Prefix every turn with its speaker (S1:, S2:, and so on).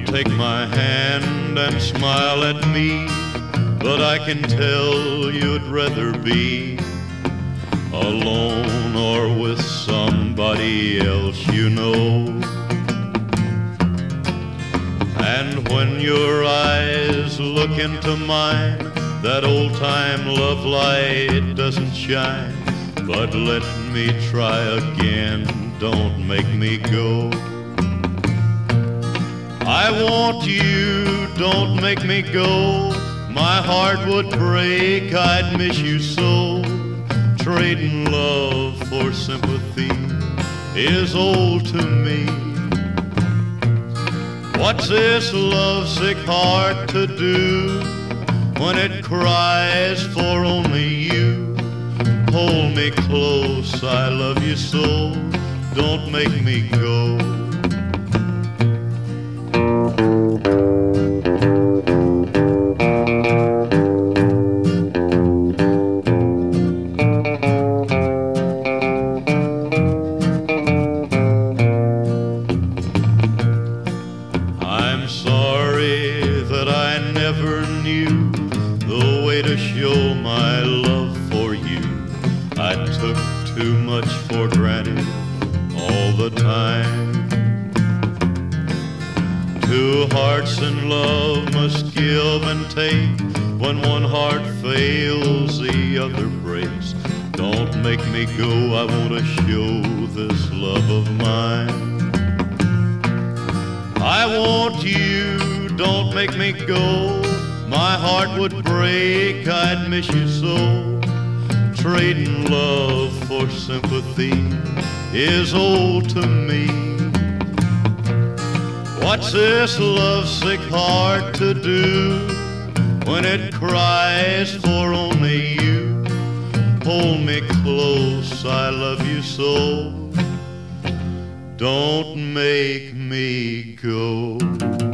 S1: take my hand and smile at me, but I can tell you'd rather be alone or with somebody else you know. And when your eyes look into mine, that old-time love light doesn't shine. But let me try again, don't make me go. I want you, don't make me go. My heart would break, I'd miss you so. Trading love for sympathy is old to me. What's this lovesick heart to do when it cries for only you? Hold me close, I love you so, don't make me go. I'm sorry that I never knew the way to show my love for you. I took too much for granted all the time. Two hearts in love must give and take. When one heart fails, the other breaks. Don't make me go, I want to show this love of mine. I want you, don't make me go. My heart would break, I'd miss you so. Trading love for sympathy is old to me. What's this lovesick heart to do when it cries for only you? Hold me close, I love you so. Don't make me go.